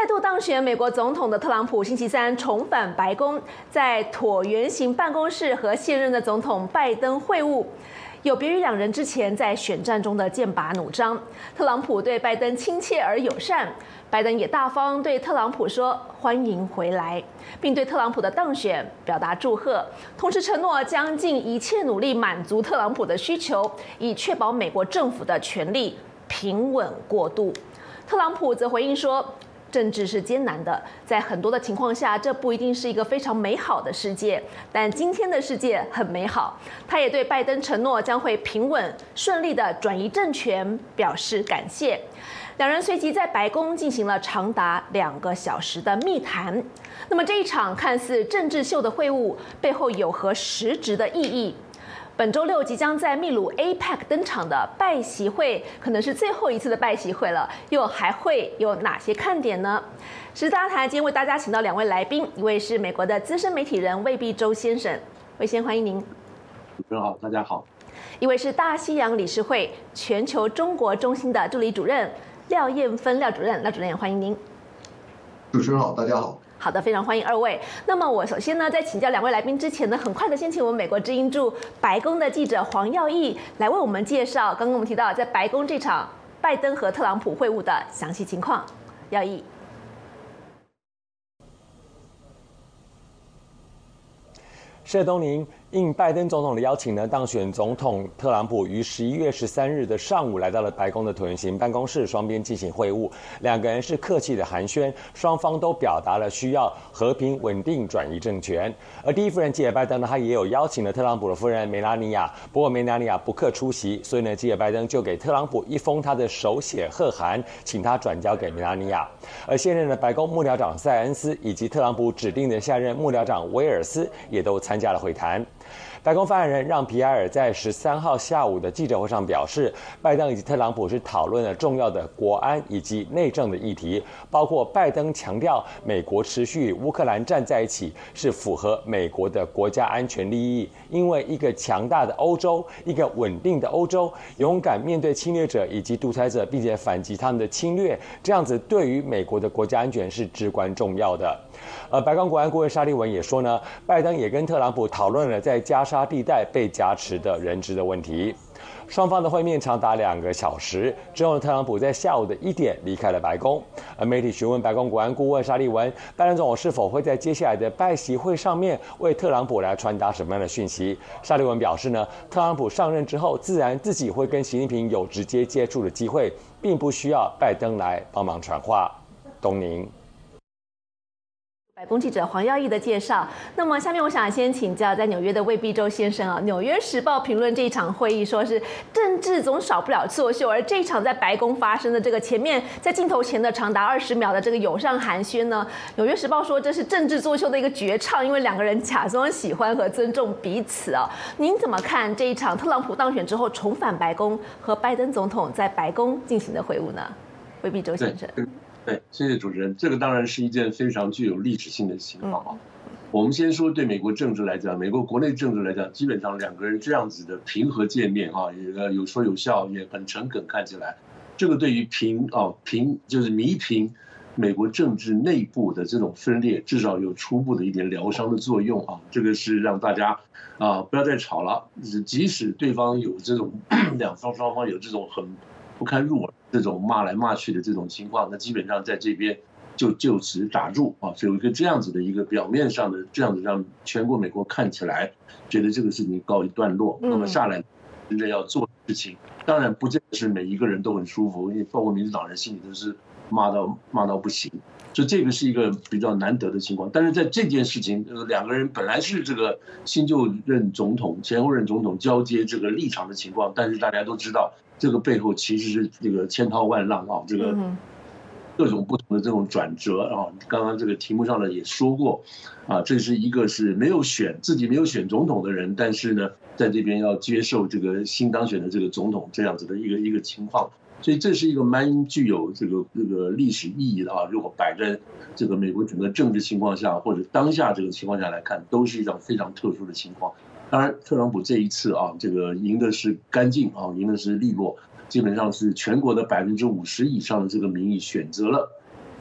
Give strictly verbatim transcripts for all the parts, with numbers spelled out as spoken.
再度当选美国总统的特朗普，星期三重返白宫，在椭圆形办公室和现任的总统拜登会晤。有别于两人之前在选战中的剑拔弩张，特朗普对拜登亲切而友善，拜登也大方对特朗普说欢迎回来，并对特朗普的当选表达祝贺，同时承诺将尽一切努力满足特朗普的需求，以确保美国政府的权力平稳过渡。特朗普则回应说，政治是艰难的，在很多的情况下，这不一定是一个非常美好的世界，但今天的世界很美好。他也对拜登承诺将会平稳顺利的转移政权表示感谢。两人随即在白宫进行了长达两个小时的密谈。那么这一场看似政治秀的会晤背后有何实质的意义？本周六即将在秘鲁 A P E C 登场的拜习会，可能是最后一次的拜习会了，又还会有哪些看点呢？时事大谈今天为大家请到两位来宾，一位是美国的资深媒体人魏必洲先生，魏先欢迎您。 主持人好，大家好。 一位是大西洋理事会全球中国中心的助理主任廖燕芬廖主任，廖主任也欢迎您。 主持人好，大家好。 好的，非常欢迎二位。那么我首先呢，在请教两位来宾之前呢，很快的先请我们美国之音驻白宫的记者黄耀义来为我们介绍刚刚我们提到在白宫这场拜登和特朗普会晤的详细情况。耀义。 谢东宁，应拜登总统的邀请呢，当选总统特朗普于十一月十三日的上午来到了白宫的椭圆形办公室，双边进行会晤。两个人是客气的寒暄，双方都表达了需要和平稳定转移政权。而第一夫人吉尔拜登呢，他也有邀请了特朗普的夫人梅拉尼亚，不过梅拉尼亚不克出席，所以呢，吉尔拜登就给特朗普一封他的手写贺函，请他转交给梅拉尼亚。而现任的白宫幕僚长塞恩斯以及特朗普指定的下任幕僚长威尔斯也都参加了会谈。白宫发言人让皮埃尔在十三号下午的记者会上表示，拜登以及特朗普是讨论了重要的国安以及内政的议题，包括拜登强调美国持续与乌克兰站在一起是符合美国的国家安全利益，因为一个强大的欧洲，一个稳定的欧洲，勇敢面对侵略者以及独裁者，并且反击他们的侵略，这样子对于美国的国家安全是至关重要的。而白宫国安顾问沙利文也说呢，拜登也跟特朗普讨论了在加沙地带被加持的人质的问题。双方的会面长达两个小时之后，特朗普在下午的一点离开了白宫。而媒体询问白宫国安顾问沙利文，拜登总统是否会在接下来的拜习会上面为特朗普来传达什么样的讯息？沙利文表示呢，特朗普上任之后，自然自己会跟习近平有直接接触的机会，并不需要拜登来帮忙传话。东宁。 白宫记者黄耀义的介绍。那么下面我想先请教在纽约的魏必洲先生啊，《纽约时报》评论这一场会议说是政治总少不了作秀，而这一场在白宫发生的这个前面在镜头前的长达二十秒的这个友善寒暄呢，《纽约时报》说这是政治作秀的一个绝唱，因为两个人假装喜欢和尊重彼此啊。您怎么看这一场特朗普当选之后重返白宫和拜登总统在白宫进行的会晤呢？魏必洲先生。 对，谢谢主持人。这个当然是一件非常具有历史性的情况啊。我们先说对美国政治来讲，美国国内政治来讲，基本上两个人这样子的平和见面啊，也有说有笑，也很诚恳，看起来，这个对于平啊平就是弥平美国政治内部的这种分裂，至少有初步的一点疗伤的作用啊。这个是让大家啊不要再吵了，即使对方有这种两方双方有这种很不堪入耳这种骂来骂去的这种情况，那基本上在这边就就此打住啊，有一个这样子的一个表面上的这样子让全国美国看起来觉得这个事情告一段落，那么下来真正要做的事情，当然不见得是每一个人都很舒服，因为包括民主党人心里都是骂到骂到不行，所以这个是一个比较难得的情况。但是在这件事情，呃，两个人本来是这个新就任总统、前后任总统交接这个立场的情况，但是大家都知道。这个背后其实是这个千涛万浪啊，这个各种不同的这种转折啊。刚刚这个题目上呢也说过，啊，这是一个是没有选自己没有选总统的人，但是呢，在这边要接受这个新当选的这个总统这样子的一个一个情况，所以这是一个蛮具有这个这个历史意义的啊。如果摆在这个美国整个政治情况下，或者当下这个情况下来看，都是一种非常特殊的情况。当然，特朗普这一次啊，这个赢的是干净啊，赢的是利落，基本上是全国的百分之五十以上的这个民意选择了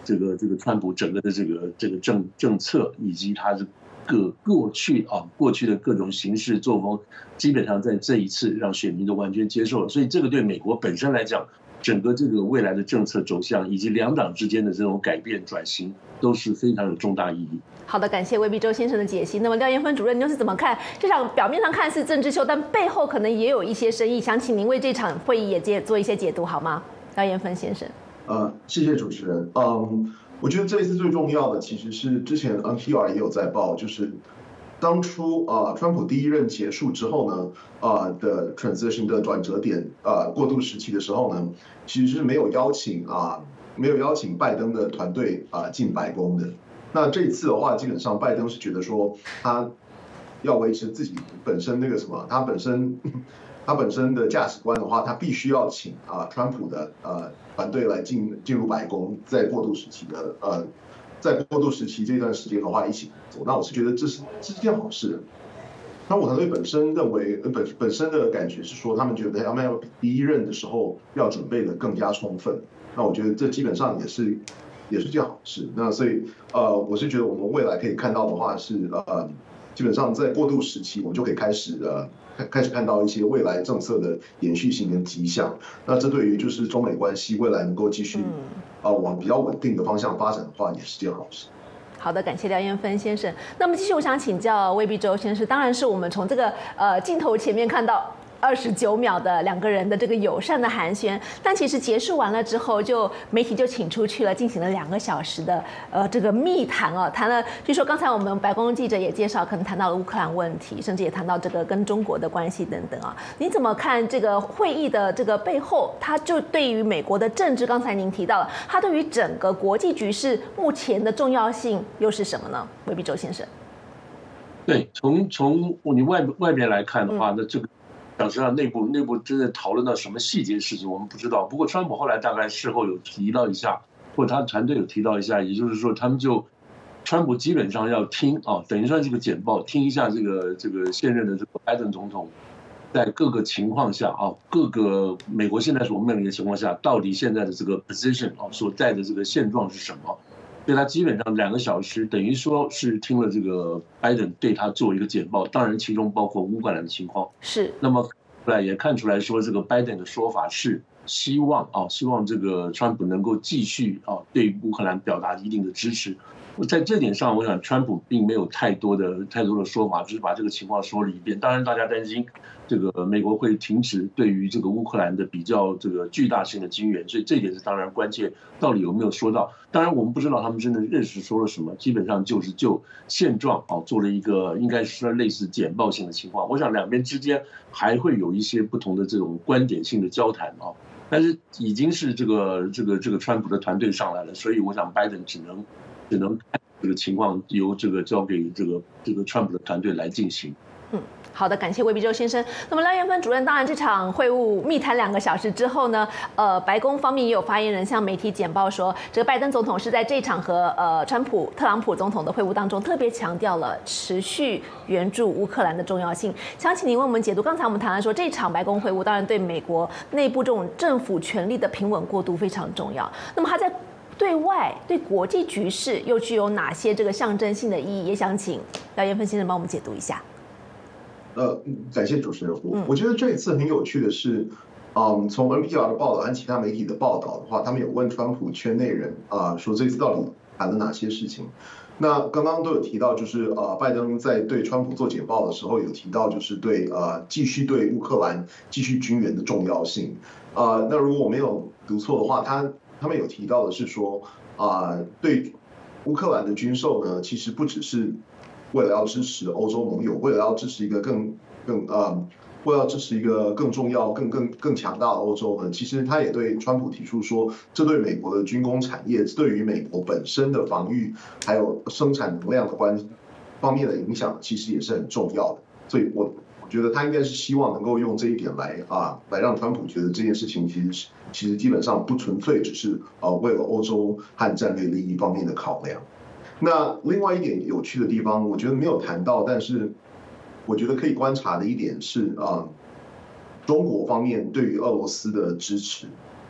这个这个川普整个的这个这个政政策以及他的各过去啊过去的各种行事作风，基本上在这一次让选民都完全接受了。所以这个对美国本身来讲，整个这个未来的政策走向以及两党之间的这种改变转型，都是非常有重大意义。 好的，感谢魏必洲先生的解析。那么廖延芬主任，您又是怎么看这场表面上看似政治秀，但背后可能也有一些深意？想请您为这场会议也解做一些解读好吗？廖延芬先生。 呃，谢谢主持人。嗯，我觉得这一次最重要的其实是之前 N P R 也有在报，就是当初啊、呃，川普第一任结束之后呢，啊、呃、的 transition 的转折点，呃，过渡时期的时候呢，其实是没有邀请啊、呃，没有邀请拜登的团队啊、呃、进白宫的。那这一次的话，基本上拜登是觉得说他要维持自己本身那个什么，他本身他本身的价值观的话，他必须要请啊、呃、川普的呃团队来进进入白宫，在过渡时期的呃。在过渡时期这段时间的话，一起走，那我是觉得这是这是件好事。那我团队本身认为，本本身的感觉是说，他们觉得他们要比第一任的时候要准备的更加充分。那我觉得这基本上也是也是件好事。那所以呃，我是觉得我们未来可以看到的话是呃，基本上在过渡时期，我们就可以开始呃开始看到一些未来政策的延续性跟迹象。那这对于就是中美关系未来能够继续。呃，往比较稳定的方向发展的话，也是件好事。 好的，感谢廖延芬先生。那么继续，我想请教魏必洲先生，当然是我们从这个呃镜头前面看到二十九秒的两个人的这个友善的寒暄，但其实结束完了之后，就媒体就请出去了，进行了两个小时的呃这个密谈哦，谈了，据说刚才我们白宫记者也介绍，可能谈到了乌克兰问题，甚至也谈到这个跟中国的关系等等啊。你怎么看这个会议的这个背后，它就对于美国的政治，刚才您提到了，它对于整个国际局势目前的重要性又是什么呢？魏必洲先生。 对，从从你外外边来看的话，那这个。讲实际上，内部内部真的讨论到什么细节事情，我们不知道。不过，川普后来大概事后有提到一下，或者他团队有提到一下，也就是说，他们就川普基本上要听啊，等于算是个简报，听一下这个这个现任的这个拜登总统，在各个情况下啊，各个美国现在所面临的情况下，到底现在的这个 position 啊所在的这个现状是什么？所以他基本上两个小时，等于说是听了这个拜登对他做一个简报，当然其中包括乌克兰的情况。 是。那么后来也看出来说，这个拜登的说法是希望啊，希望这个川普能够继续啊对乌克兰表达一定的支持。在这点上，我想川普并没有太多的太多的说法，只是把这个情况说了一遍。当然，大家担心这个美国会停止对于这个乌克兰的比较这个巨大性的军援，所以这一点是当然关键。到底有没有说到？当然，我们不知道他们真的认识说了什么。基本上就是就现状啊做了一个应该是类似简报性的情况。我想两边之间还会有一些不同的这种观点性的交谈啊。但是已经是这个这个这个川普的团队上来了，所以我想拜登只能。只能看这个情况由这个交给这个这个川普的团队来进行。 嗯，好的，感谢魏必洲先生。那么廖延芬主任，当然这场会晤密谈两个小时之后呢，呃，白宫方面也有发言人向媒体简报说，这个拜登总统是在这场和呃川普、特朗普总统的会晤当中，特别强调了持续援助乌克兰的重要性。想请您为我们解读，刚才我们谈了说，这场白宫会晤当然对美国内部这种政府权力的平稳过渡非常重要。那么他在对外对国际局势又具有哪些这个象征性的意义？也想请廖延芬先生帮我们解读一下。 呃，感谢主持人。我我觉得这一次很有趣的是，嗯，从 N P R 的报道和其他媒体的报道的话，他们有问川普圈内人啊、呃，说这次到底谈了哪些事情。那刚刚都有提到，就是呃，拜登在对川普做简报的时候有提到，就是对呃继续对乌克兰继续军援的重要性。啊、呃，那如果我没有读错的话，他。他们有提到的是说，啊、呃，对乌克兰的军售呢，其实不只是为了要支持欧洲盟友，为了要支持一个更更呃，为了要支持一个更重要、更更更强大的欧洲呢，其实他也对川普提出说，这对美国的军工产业，对于美国本身的防御还有生产能量的关方面的影响，其实也是很重要的。所以我。我觉得他应该是希望能够用这一点来啊，来让川普觉得这件事情其实其实基本上不纯粹只是呃为了欧洲和战略利益方面的考量。那另外一点有趣的地方，我觉得没有谈到，但是我觉得可以观察的一点是啊，中国方面对于俄罗斯的支持。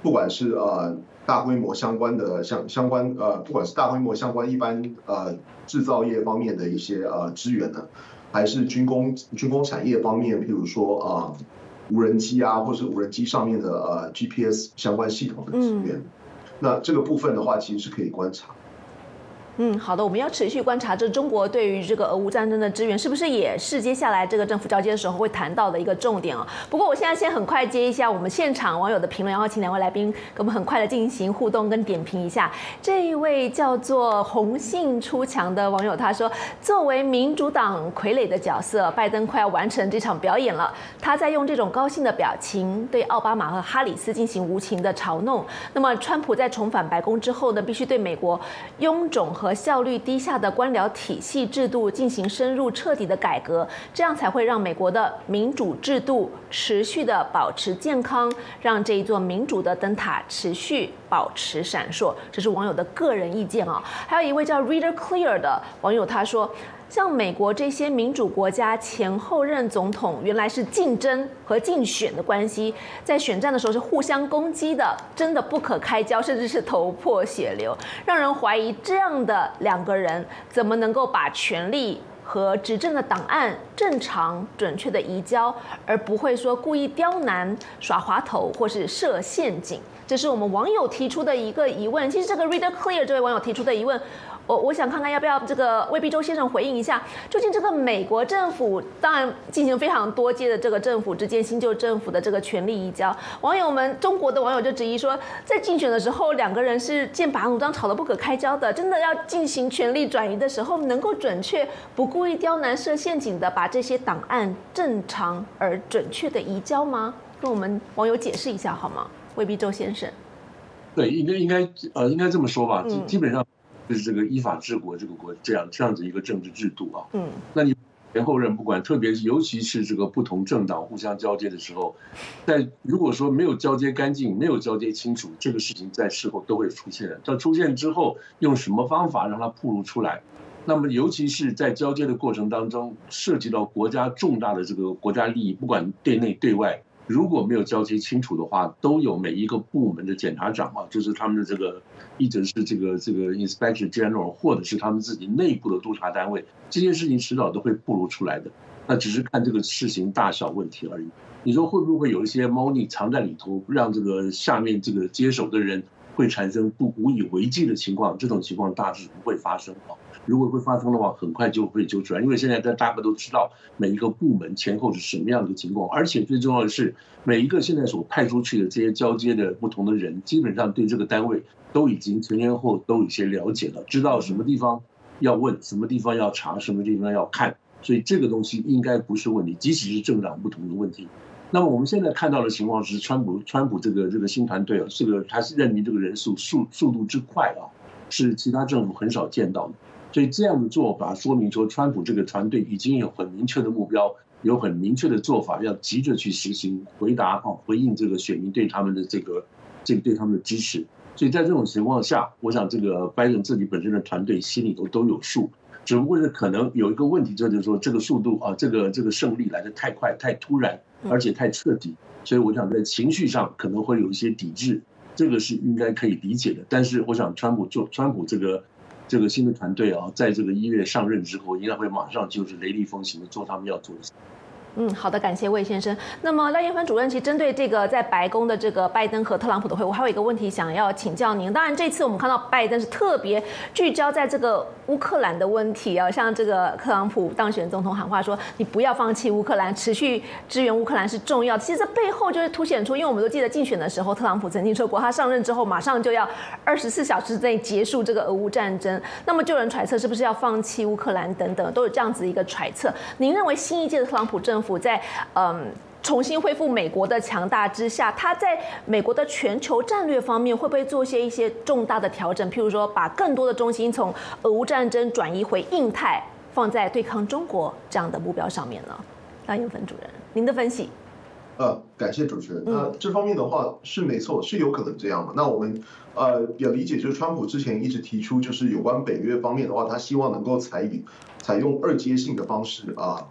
不管是呃大规模相关的相相关呃，不管是大规模相关一般呃制造业方面的一些呃资源呢，还是军工军工产业方面，譬如说啊、呃、无人机啊，或是无人机上面的呃 G P S 相关系统的资源，嗯、那这个部分的话，其实是可以观察。 嗯，好的，我们要持续观察这中国对于这个俄乌战争的支援，是不是也是接下来这个政府交接的时候会谈到的一个重点啊？不过我现在先很快接一下我们现场网友的评论，然后请两位来宾给我们很快的进行互动跟点评一下。这一位叫做红杏出墙的网友他说，作为民主党傀儡的角色，拜登快要完成这场表演了，他在用这种高兴的表情对奥巴马和哈里斯进行无情的嘲弄。那么川普在重返白宫之后呢，必须对美国臃肿和和效率低下的官僚体系制度进行深入彻底的改革，这样才会让美国的民主制度持续的保持健康，让这一座民主的灯塔持续保持闪烁。这是网友的个人意见啊。还有一位叫 Reader Clear 的网友他说，像美国这些民主国家前后任总统原来是竞争和竞选的关系，在选战的时候是互相攻击的，真的不可开交，甚至是头破血流，让人怀疑这样的两个人怎么能够把权力和执政的档案正常准确的移交，而不会说故意刁难、耍滑头或是设陷阱。这是我们网友提出的一个疑问。其实这个 Reader Clear 这位网友提出的疑问，我我想看看要不要这个魏必洲先生回应一下，究竟这个美国政府当然进行非常多阶的这个政府之间新旧政府的这个权力移交，网友们中国的网友就质疑说，在竞选的时候两个人是剑拔弩张、吵得不可开交的，真的要进行权力转移的时候，能够准确不故意刁难、设陷阱的把这些档案正常而准确的移交吗？跟我们网友解释一下好吗？魏必洲先生。 对，应该应该呃应该这么说吧，嗯、基本上。就是这个依法治国这个国这样这样子一个政治制度啊，嗯，那你前后任不管，特别是尤其是这个不同政党互相交接的时候，在如果说没有交接干净，没有交接清楚，这个事情在事后都会出现的。到出现之后，用什么方法让它暴露出来？那么尤其是在交接的过程当中，涉及到国家重大的这个国家利益，不管对内对外，如果没有交接清楚的话，都有每一个部门的检察长啊，就是他们的这个。一直是这个这个 Inspector General， 或者是他们自己内部的督察单位，这件事情迟早都会暴露出来的。那只是看这个事情大小问题而已。你说会不会有一些猫腻藏在里头，让这个下面这个接手的人会产生不无以为继的情况？这种情况大致不会发生啊。如果会发生的话，很快就会揪出来，因为现在大家都知道每一个部门前后是什么样的情况，而且最重要的是，每一个现在所派出去的这些交接的不同的人，基本上对这个单位都已经前前后都有一些了解了，知道什么地方要问，什么地方要查，什么地方要看，所以这个东西应该不是问题，即使是政党不同的问题。那么我们现在看到的情况是，川普川普这个这个新团队啊，这个他是认为这个人数速速度之快啊，是其他政府很少见到的。所以这样的做法说明说，川普这个团队已经有很明确的目标，有很明确的做法，要急着去实行，回答啊，回应这个选民对他们的这个这个对他们的支持。所以在这种情况下，我想这个拜登自己本身的团队心里头都有数，只不过是可能有一个问题，就是说这个速度啊，这个这个胜利来得太快、太突然，而且太彻底，所以我想在情绪上可能会有一些抵制，这个是应该可以理解的。但是我想川普做川普这个。这个新的团队啊，在这个一月上任之后，应该会马上就是雷厉风行的做他们要做的事。 嗯，好的，感谢魏先生。那么赖燕芬主任，其实针对这个在白宫的这个拜登和特朗普的会晤，我还有一个问题想要请教您。当然，这次我们看到拜登是特别聚焦在这个乌克兰的问题啊，像这个特朗普当选总统喊话说，你不要放弃乌克兰，持续支援乌克兰是重要的。其实这背后就是凸显出，因为我们都记得竞选的时候，特朗普曾经说过，他上任之后马上就要二十四小时内结束这个俄乌战争。那么就有人揣测，是不是要放弃乌克兰等等，都有这样子一个揣测。您认为新一届的特朗普政府在嗯重新恢复美国的强大之下，他在美国的全球战略方面会不会做些一些重大的调整？譬如说，把更多的重心从俄乌战争转移回印太，放在对抗中国这样的目标上面呢？赖燕芬主任，您的分析。 呃，感谢主持人。那这方面的话是没错，是有可能这样的。那我们呃也理解，就是川普之前一直提出，就是有关北约方面的话，他希望能够采取采用二阶性的方式啊。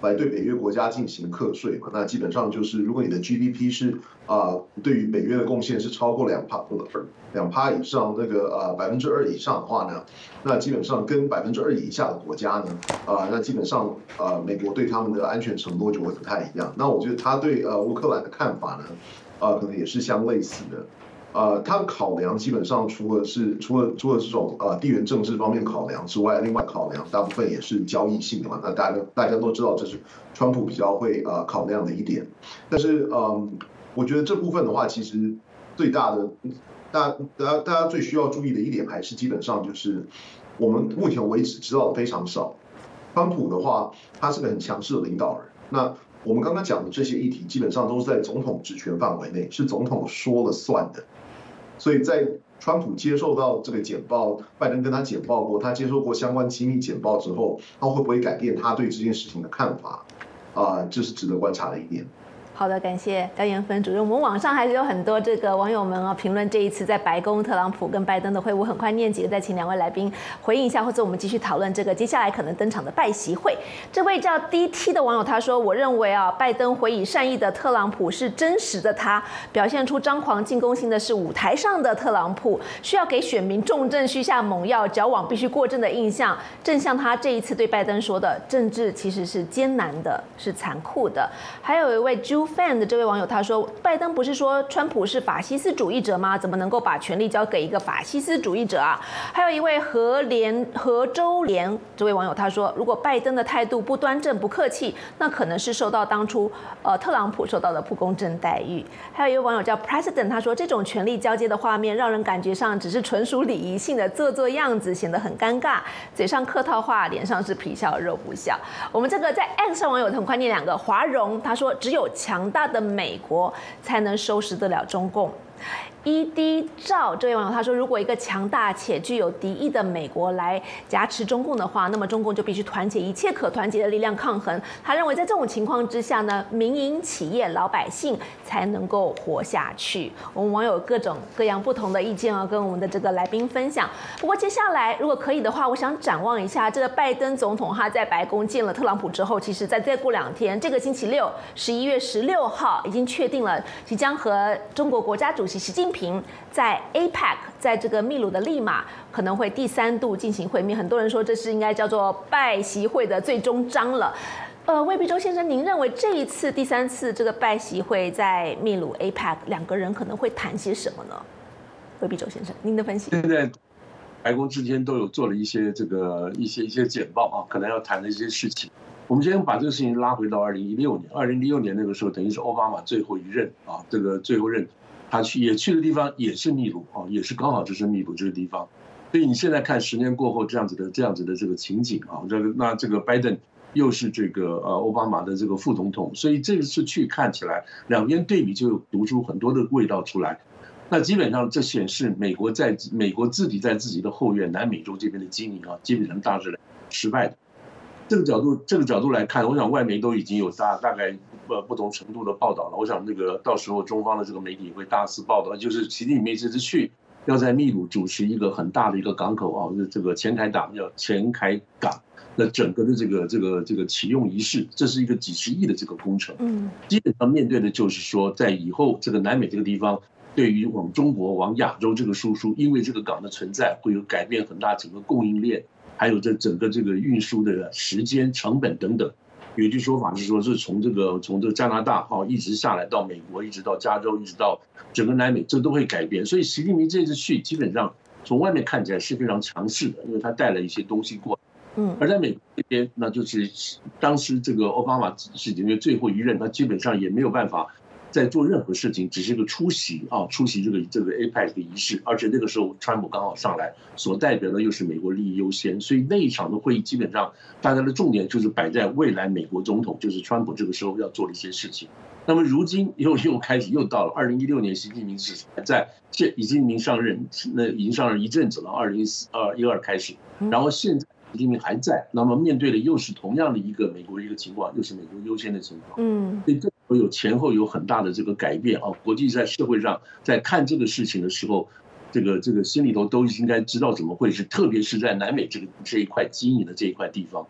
来对北约国家进行课税嘛。那基本上就是如果你的 G D P 是啊、呃、对于北约的贡献是超过两趴两趴以上，那个呃百分之二以上的话呢，那基本上跟百分之二以下的国家呢，啊、呃、那基本上呃美国对他们的安全承诺就会不太一样。那我觉得他对呃乌克兰的看法呢，呃可能也是相类似的。呃，他的考量基本上除了是除了除了这种呃地缘政治方面考量之外，另外考量大部分也是交易性的嘛。那大家大家都知道，这是川普比较会呃考量的一点。但是嗯，我觉得这部分的话，其实最大的大大家大家最需要注意的一点，还是基本上就是我们目前为止知道的非常少。川普的话，他是个很强势的领导人。那我们刚刚讲的这些议题，基本上都是在总统职权范围内，是总统说了算的。所以在川普接受到这个简报，拜登跟他简报过，他接受过相关机密简报之后，他会不会改变他对这件事情的看法？啊、呃，这是值得观察的一点。 好的，感谢廖延芬主任。我们网上还是有很多这个网友们啊评论这一次在白宫特朗普跟拜登的会晤，很快念几个，再请两位来宾回应一下，或者我们继续讨论这个接下来可能登场的拜习会。这位叫 D T 的网友他说：“我认为啊，拜登回以善意的特朗普是真实的他，表现出张狂进攻性的是舞台上的特朗普，需要给选民重症需下猛药，矫枉必须过正的印象。正像他这一次对拜登说的，政治其实是艰难的，是残酷的。”还有一位 Ju fan 的这位网友他说，拜登不是说川普是法西斯主义者吗？怎么能够把权力交给一个法西斯主义者啊？还有一位何联何周联这位网友他说，如果拜登的态度不端正不客气，那可能是受到当初呃特朗普受到的不公正待遇。还有一位网友叫 President 他说，这种权力交接的画面让人感觉上只是纯属礼仪性的做做样子，显得很尴尬，嘴上客套话，脸上是皮笑肉不笑。我们这个在 X 上网友很快念两个，华荣他说，只有强大的美国才能收拾得了中共。E D 赵这位网友他说，如果一个强大且具有敌意的美国来夹持中共的话，那么中共就必须团结一切可团结的力量抗衡。他认为在这种情况之下呢，民营企业老百姓才能够活下去。我们网友各种各样不同的意见啊，跟我们的这个来宾分享。不过接下来如果可以的话，我想展望一下这个拜登总统他在白宫见了特朗普之后，其实在再过两天，这个星期六十一月十六号已经确定了，即将和中国国家主席习近平在 A P E C 在这个秘鲁的利马可能会第三度进行会面，很多人说这是应该叫做拜习会的最终章了。呃，魏必洲先生，您认为这一次第三次这个拜习会在秘鲁 A P E C 两个人可能会谈些什么呢？魏必洲先生，您的分析。 现在白宫之间都有做了一些这个一些一些简报啊，可能要谈的一些事情。我们先把这个事情拉回到二零一六年，二零一六年那个时候等于是奥巴马最后一任啊，这个最后任。他去也去的地方也是秘鲁啊，也是刚好就是秘鲁这个地方，所以你现在看十年过后这样子的这样子的这个情景啊，这个那这个拜登又是这个呃奥巴马的这个副总统，所以这次去看起来两边对比就读出很多的味道出来。那基本上这显示美国在美国自己在自己的后院南美洲这边的经营啊，基本上大致失败的。这个角度这个角度来看，我想外媒都已经有大大概呃不同程度的报道了。我想那个到时候中方的这个媒体会大肆报道，就是习近平这次去要在秘鲁主持一个很大的一个港口啊，这个前海港叫前海港的整个的这个这个这个启用仪式，这是一个几十亿的这个工程。嗯，基本上面对的就是说，在以后这个南美这个地方，对于往中国往亚洲这个输出，因为这个港的存在，会有改变很大整个供应链。还有这整个这个运输的时间、成本等等，有一句说法是说，是从这个从这个加拿大哈一直下来到美国，一直到加州，一直到整个南美，这都会改变。所以习近平这次去，基本上从外面看起来是非常强势的，因为他带了一些东西过来。嗯，而在美国这边，那就是当时这个奥巴马是因为最后一任，他基本上也没有办法在做任何事情，只是个出席啊，出席这个这个 A P E C 的仪式，而且那个时候川普刚好上来，所代表的又是美国利益优先，所以那一场的会议基本上大家的重点就是摆在未来美国总统，就是川普这个时候要做的一些事情。那么如今又又开始又到了二零一六年，习近平是在现已经明上任，那已经上任一阵子了，二零二一二开始，然后现在习近平还在，那么面对的又是同样的一个美国的一个情况，又是美国优先的情况，嗯，所以这有前后有很大的这个改变啊。国际在社会上在看这个事情的时候，这个这个心里头都应该知道怎么回事，特别是在南美这个这一块经营的这一块地方。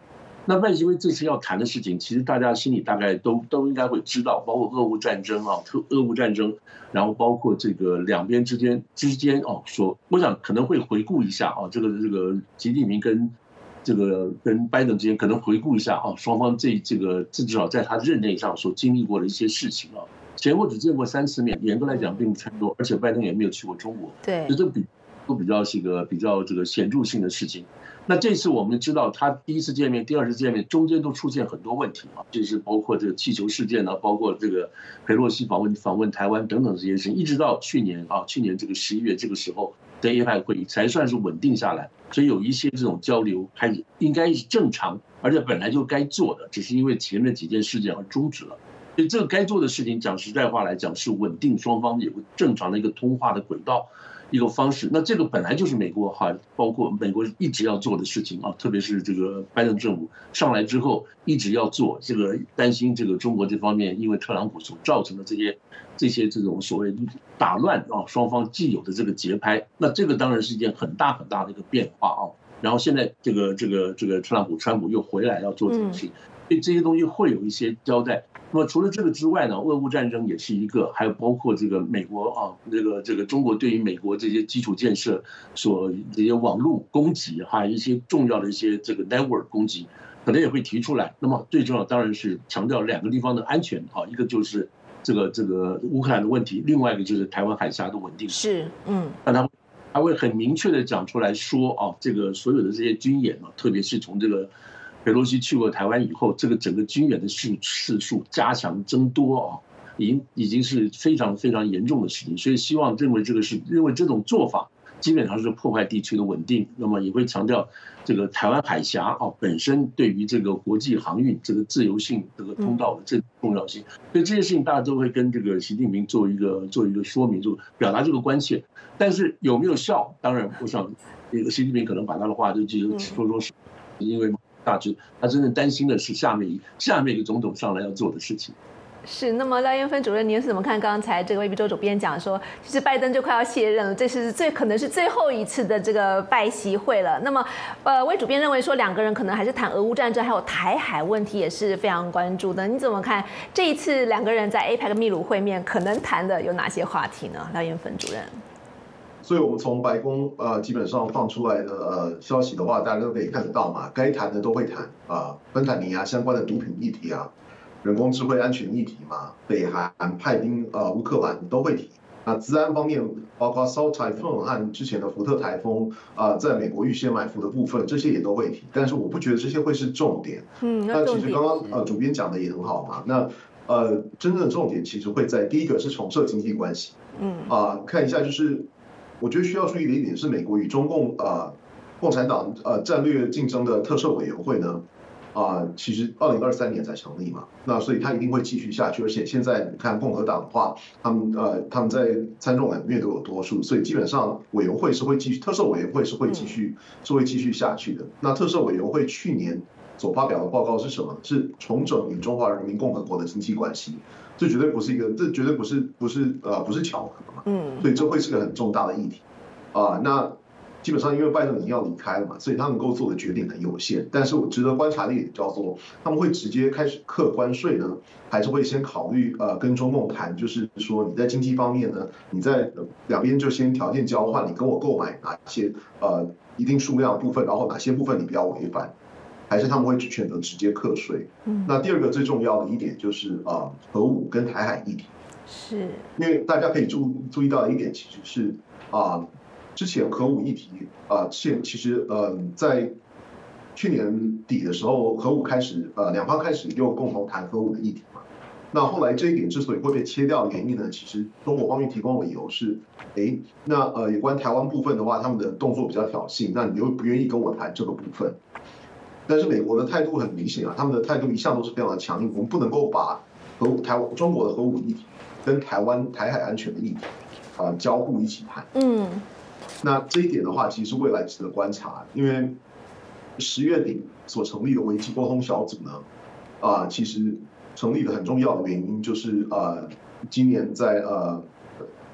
那拜习会这次要谈的事情，其实大家心里大概都都应该会知道，包括俄乌战争啊，特俄乌战争，然后包括这个两边之间之间哦，说我想可能会回顾一下啊，这个这个习近平跟这个跟拜登之间可能回顾一下啊，双方这这个至少在他任内上所经历过的一些事情啊。前后只见过三次面，严格来讲并不太多，而且拜登也没有去过中国， 对， 这比都比较是一个比较这个显著性的事情。那这次我们知道，他第一次见面、第二次见面中间都出现很多问题啊，就是包括这个气球事件呢，包括这个裴洛西访问访问台湾等等这些事情，一直到去年啊，去年这个十一月这个时候的 A P E C 会议才算是稳定下来，所以有一些这种交流还应该是正常，而且本来就该做的，只是因为前面几件事件而终止了。所以这个该做的事情，讲实在话来讲，是稳定双方有个正常的一个通话的轨道。一个方式，那这个本来就是美国哈，包括美国一直要做的事情啊，特别是这个拜登政府上来之后一直要做，这个担心这个中国这方面因为特朗普所造成的这些这些这种所谓打乱啊双方既有的这个节拍，那这个当然是一件很大很大的一个变化啊。然后现在这个这个这个特朗普川普又回来要做这个事情，所以这些东西会有一些交代。那么除了这个之外呢，俄乌战争也是一个，还有包括这个美国啊，这个这个中国对于美国这些基础建设所这些网络攻击，还有一些重要的一些这个 network 攻击，可能也会提出来。那么最重要当然是强调两个地方的安全啊，一个就是这个这个乌克兰的问题，另外一个就是台湾海峡的稳定。 是，嗯， 那他他会很明确的讲出来说啊，这个所有的这些军演啊，特别是从这个裴洛西去过台湾以后，这个整个军演的次次数加强增多啊，已经已经是非常非常严重的事情。所以希望认为这个是认为这种做法基本上是破坏地区的稳定，那么也会强调这个台湾海峡啊本身对于这个国际航运这个自由性这个通道的这个重要性。所以这些事情大家都会跟这个习近平做一个做一个说明，就表达这个关切。但是有没有效？当然，我想这个习近平可能把他的话就就说说是因为。大致他真正担心的是下面一下面一个总统上来要做的事情。 是，那么廖燕芬主任，您是怎么看刚才这个卫必周主编讲说，其实拜登就快要卸任了，这是最可能是最后一次的这个拜习会了。那么，呃，卫主编认为说，两个人可能还是谈俄乌战争，还有台海问题也是非常关注的。你怎么看这一次两个人在 A P E C 秘鲁会面可能谈的有哪些话题呢？廖燕芬主任。 所以，我们从白宫呃基本上放出来的呃消息的话，大家都可以看得到嘛，该谈的都会谈啊，芬坦尼啊相关的毒品议题啊，人工智慧安全议题嘛，北韩派兵呃乌克兰都会提。那资安方面，包括 South Typhoon 和之前的福特台风啊、呃，在美国预先埋伏的部分，这些也都会提。但是我不觉得这些会是重点。 嗯， 那其实刚刚呃主编讲的也很好嘛，那呃真正的重点其实会在第一个是重设经济关系。嗯啊、呃，看一下就是。我觉得需要注意的一点是，美国与中共呃共产党呃战略竞争的特赦委员会呢，啊、呃，其实二零二三年才成立嘛，那所以它一定会继续下去，而且现在你看共和党的话，他们呃他们在参众两院都有多数，所以基本上委员会是会继续，特赦委员会是会继续是会继续下去的。那特赦委员会去年所发表的报告是什么？是重整与中华人民共和国的经济关系。这绝对不是一个，这绝对不是不是呃不是巧合嘛，嗯，所以这会是个很重大的议题，啊、呃，那基本上因为拜登已经要离开了嘛，所以他能够做的决定很有限。但是我值得观察的一点叫做，他们会直接开始课关税呢，还是会先考虑呃跟中共谈，就是说你在经济方面呢，你在两边就先条件交换，你跟我购买哪些呃一定数量的部分，然后哪些部分你不要违反。还是他们会选择直接课税。嗯，那第二个最重要的一点就是啊、呃，核武跟台海议题。 是， 因为大家可以注注意到的一点，其实是啊、呃，之前核武议题啊，现、呃、其实呃，在去年底的时候，核武开始呃，两方开始又共同谈核武的议题嘛。那后来这一点之所以会被切掉的原因呢，其实中国方面提供的理由是，哎，那呃有关台湾部分的话，他们的动作比较挑衅，那你又不愿意跟我谈这个部分。但是美国的态度很明显啊，他们的态度一向都是非常的强硬，我们不能够把核台湾中国的核武议题跟台湾台海安全的议题啊、呃、交互一起谈。嗯，那这一点的话，其实未来值得观察，因为十月底所成立的危机沟通小组呢，啊、呃，其实成立的很重要的原因就是呃，今年在呃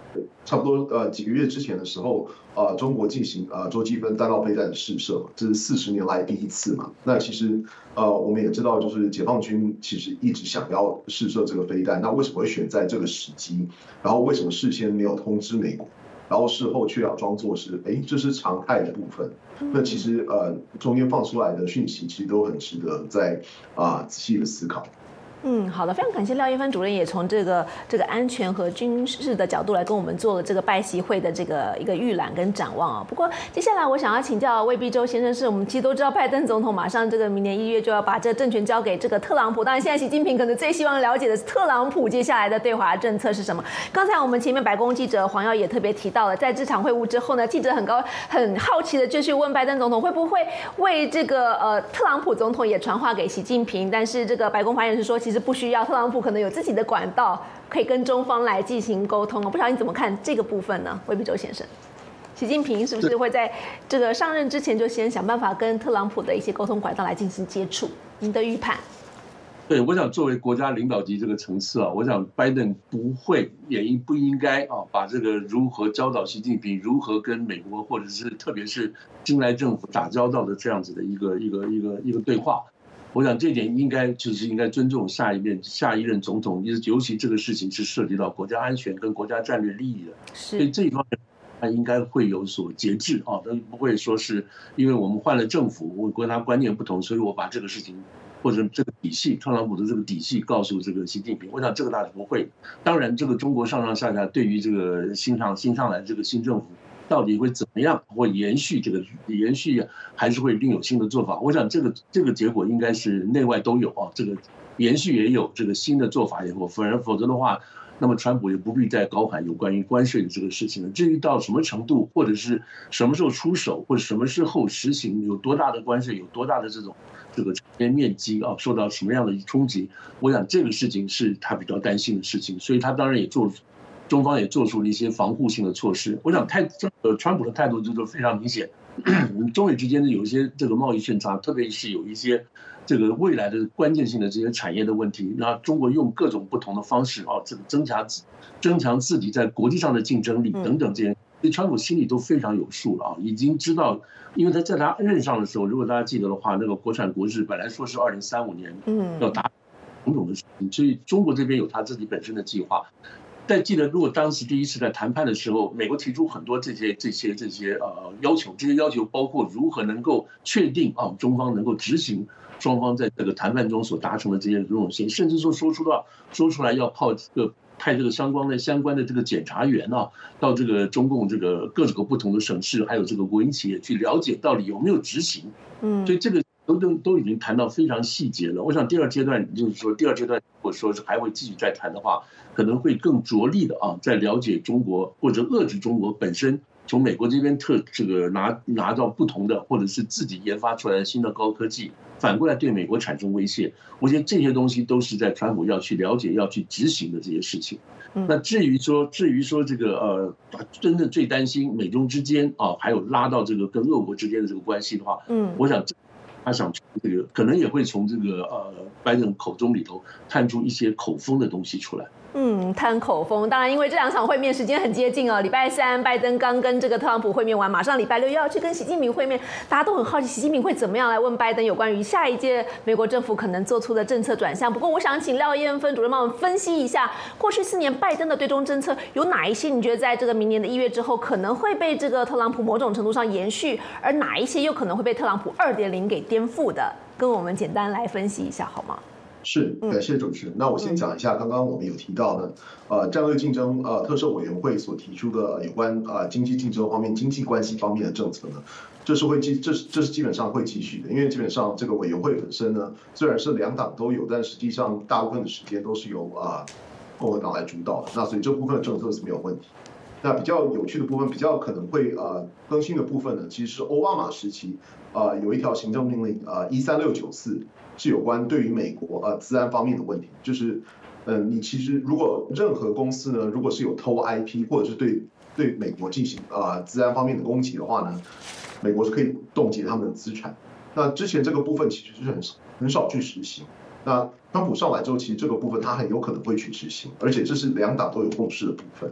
差不多呃几个月之前的时候，呃，中国进行呃洲际分弹道飞弹的试射，这是四十年来第一次嘛。那其实呃我们也知道，就是解放军其实一直想要试射这个飞弹，那为什么会选在这个时机？然后为什么事先没有通知美国？然后事后却要装作是，哎，这是常态的部分。那其实呃中间放出来的讯息，其实都很值得再啊、呃、仔细的思考。 嗯，好的，非常感谢廖燕芬主任也从这个这个安全和军事的角度来跟我们做了这个拜习会的这个一个预览跟展望啊。不过接下来我想要请教魏必洲先生，是我们其实都知道拜登总统马上这个明年一月就要把这个政权交给这个特朗普，当然现在习近平可能最希望了解的是特朗普接下来的对华政策是什么。刚才我们前面白宫记者黄耀也特别提到了，在这场会晤之后呢，记者很高很好奇的就去问拜登总统会不会为这个呃特朗普总统也传话给习近平，但是这个白宫发言人是说，其实不需要，特朗普可能有自己的管道可以跟中方来进行沟通。我不晓得你怎么看这个部分呢，魏必洲先生？习近平是不是会在这个上任之前就先想办法跟特朗普的一些沟通管道来进行接触？您的预判？ 对，我想作为国家领导级这个层次啊，我想拜登不会也应不应该啊，把这个如何教导习近平如何跟美国或者是特别是新来政府打交道的这样子的一个一个一个一个对话。我想这点应该就是应该尊重下一任下一任总统，尤其这个事情是涉及到国家安全跟国家战略利益的，所以这一方面他应该会有所节制啊，他不会说是因为我们换了政府，我跟他观念不同，所以我把这个事情或者这个底细，特朗普的这个底细告诉这个习近平。我想这个大是不会。当然，这个中国上上下下对于这个新上新上来这个新政府，到底会怎么样，或延续这个延续，还是会另有新的做法？我想这个这个结果应该是内外都有啊，这个延续也有，这个新的做法也有，否则否则的话，那么川普也不必再高喊有关于关税的这个事情了。至于到什么程度，或者是什么时候出手，或者什么时候实行，有多大的关税，有多大的这种这个产业面积啊，受到什么样的冲击，我想这个事情是他比较担心的事情，所以他当然也做。中方也做出了一些防护性的措施。我想态，呃，川普的态度就是非常明显，中美之间的有一些这个贸易顺差，特别是有一些这个未来的关键性的这些产业的问题，那中国用各种不同的方式啊，这个增强增强自己在国际上的竞争力等等这些，所以川普心里都非常有数了啊，已经知道，因为他在他任上的时候，如果大家记得的话，那个国产国日本来说是二零三五年要达种种的事情，所以中国这边有他自己本身的计划。但记得，如果当时第一次在谈判的时候，美国提出很多这些、这些、这些呃要求，这些要求包括如何能够确定啊，中方能够执行双方在这个谈判中所达成的这些种种协议，甚至说说出到说出来要靠这个派这个相关的相关的这个检察员啊，到这个中共这个各个不同的省市，还有这个国营企业去了解到底有没有执行。嗯，所以这个都都都已经谈到非常细节了。我想第二阶段就是说，第二阶段如果说是还会继续再谈的话，可能会更着力的啊，在了解中国或者遏制中国本身从美国这边特这个拿拿到不同的，或者是自己研发出来的新的高科技，反过来对美国产生威胁。我觉得这些东西都是在川普要去了解、要去执行的这些事情。那至于说，至于说这个呃，真的最担心美中之间啊，还有拉到这个跟俄国之间的这个关系的话，嗯，我想他想从这个可能也会从这个呃拜登口中里头探出一些口风的东西出来。 嗯，探口风，当然因为这两场会面时间很接近哦。礼拜三拜登刚跟这个特朗普会面完，马上礼拜六又要去跟习近平会面，大家都很好奇习近平会怎么样来问拜登有关于下一届美国政府可能做出的政策转向。不过我想请廖燕芬主任帮我们分析一下，过去四年拜登的对中政策有哪一些你觉得在这个明年的一月之后可能会被这个特朗普某种程度上延续，而哪一些又可能会被特朗普二点零给颠覆的，跟我们简单来分析一下好吗？ 是，感谢主持人。那我先讲一下刚刚我们有提到的，呃，战略竞争呃特设委员会所提出的有关呃经济竞争方面、经济关系方面的政策呢，这是会继这是这是基本上会继续的，因为基本上这个委员会本身呢，虽然是两党都有，但实际上大部分的时间都是由啊、呃、共和党来主导的，那所以这部分的政策是没有问题。那比较有趣的部分，比较可能会呃更新的部分呢，其实是奥巴马时期呃有一条行政命令呃一三六九四。是有关对于美国呃资安方面的问题，就是，嗯、呃，你其实如果任何公司呢，如果是有偷 I P 或者是对对美国进行啊、呃、资安方面的攻击的话呢，美国是可以冻结他们的资产。那之前这个部分其实是很很少去实行。那川普上来之后，其实这个部分他很有可能会去执行，而且这是两党都有共识的部分。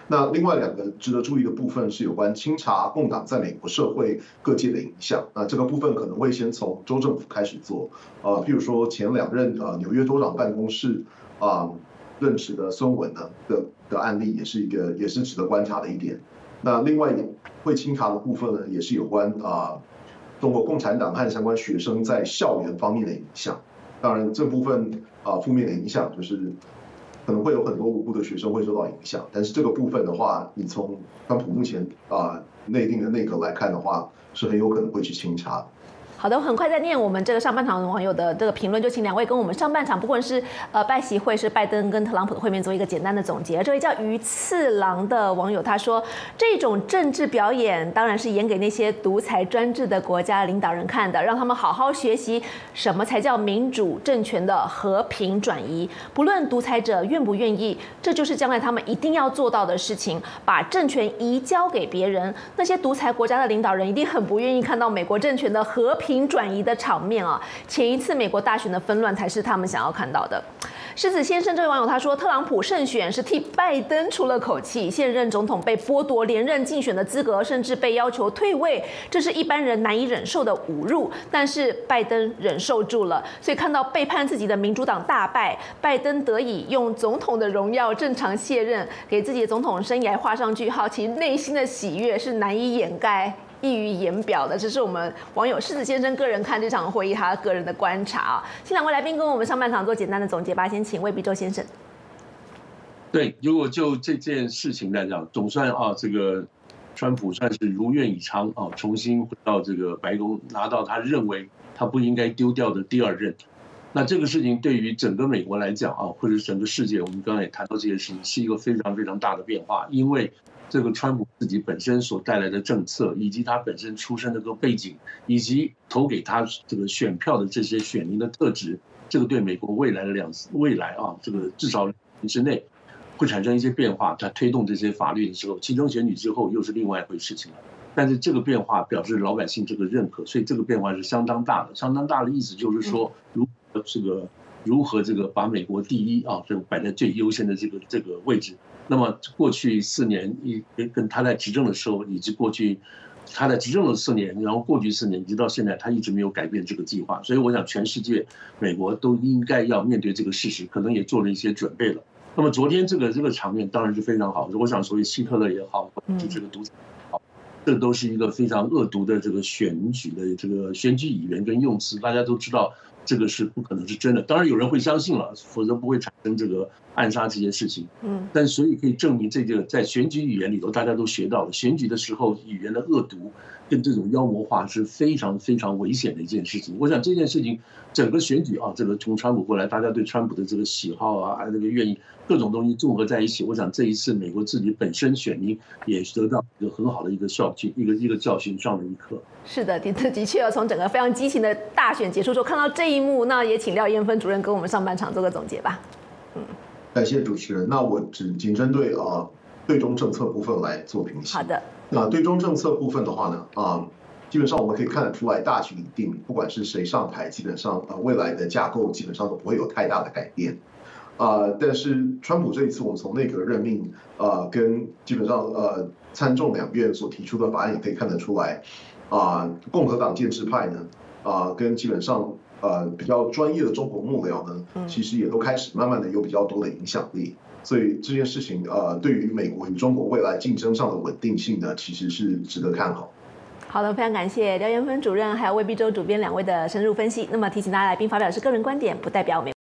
那另外两个值得注意的部分是有关清查共党在美国社会各界的影响。那这个部分可能会先从州政府开始做，呃，譬如说前两任呃纽约州长办公室啊、呃、任职的孙文呢的的案例，也是一个也是值得观察的一点。那另外会清查的部分呢，也是有关啊、呃、中国共产党和相关学生在校园方面的影响。当然，这部分啊、呃、负面的影响就是可能会有很多无辜的学生会受到影响，但是这个部分的话，你从川普目前啊、呃、内定的内阁来看的话，是很有可能会去清查的。 好的，我很快在念我们这个上半场网友的这个评论，就请两位跟我们上半场不管是呃拜习会是拜登跟特朗普的会面做一个简单的总结。这位叫鱼次郎的网友他说，这种政治表演当然是演给那些独裁专制的国家领导人看的，让他们好好学习什么才叫民主政权的和平转移。不论独裁者愿不愿意，这就是将来他们一定要做到的事情，把政权移交给别人。那些独裁国家的领导人一定很不愿意看到美国政权的和平转移的场面啊，前一次美国大选的纷乱才是他们想要看到的。狮子先生这位网友他说，特朗普胜选是替拜登出了口气，现任总统被剥夺连任竞选的资格，甚至被要求退位，这是一般人难以忍受的侮辱。但是拜登忍受住了，所以看到背叛自己的民主党大败，拜登得以用总统的荣耀正常卸任，给自己的总统生涯画上句号，其内心的喜悦是难以掩盖溢于言表的。这是我们网友狮子先生个人看这场会议他个人的观察啊。请两位来宾跟我们上半场做简单的总结吧。先请魏必洲先生。 对，如果就这件事情来讲，总算啊，这个川普算是如愿以偿啊，重新回到这个白宫，拿到他认为他不应该丢掉的第二任。那这个事情对于整个美国来讲啊，或者是整个世界，我们刚才也谈到这件事情，是一个非常非常大的变化，因为这个川普自己本身所带来的政策，以及他本身出身的这个背景，以及投给他这个选票的这些选民的特质，这个对美国未来的两未来啊，这个至少之内会产生一些变化。他推动这些法律的时候，其中选举之后又是另外一回事情了。但是这个变化表示老百姓这个认可，所以这个变化是相当大的。相当大的意思就是说，如何这个如何这个把美国第一啊，这个摆在最优先的这个这个位置。那么过去四年，一跟他在执政的时候，以及过去他在执政的四年，然后过去四年，一直到现在，他一直没有改变这个计划。所以我想，全世界美国都应该要面对这个事实，可能也做了一些准备了。那么昨天这个这个场面当然是非常好，我想所谓希特勒也好，或者这个独裁也好，这都是一个非常恶毒的这个选举的这个选举语言跟用词，大家都知道。这个是不可能是真的，当然有人会相信了，否则不会产生这个暗杀这些事情。嗯，但所以可以证明，这个在选举语言里头，大家都学到了，选举的时候语言的恶毒跟这种妖魔化是非常非常危险的一件事情。我想这件事情，整个选举啊，这个从川普过来，大家对川普的这个喜好啊，这个愿意各种东西综合在一起，我想这一次美国自己本身选民也得到一个很好的一个教训，一个一个教训上的一课。 是的，的的确要从整个非常激情的大选结束之后看到这一幕，那也请廖燕芬主任跟我们上半场做个总结吧。 嗯，感谢主持人。那我只仅针对啊、呃、对中政策部分来做评析。 好的。 那对中政策部分的话呢，啊、呃，基本上我们可以看得出来，大局已定，不管是谁上台，基本上呃未来的架构基本上都不会有太大的改变。啊、呃，但是川普这一次，我们从内阁任命，呃，跟基本上呃参众两院所提出的法案也可以看得出来。啊、呃，共和党建制派呢，啊、呃，跟基本上呃比较专业的中国幕僚呢，其实也都开始慢慢的有比较多的影响力，所以这件事情呃对于美国与中国未来竞争上的稳定性呢，其实是值得看好。 好的，非常感谢廖燕芬主任还有魏必洲主编两位的深入分析。那么提醒大家，来宾发表的是个人观点，不代表美。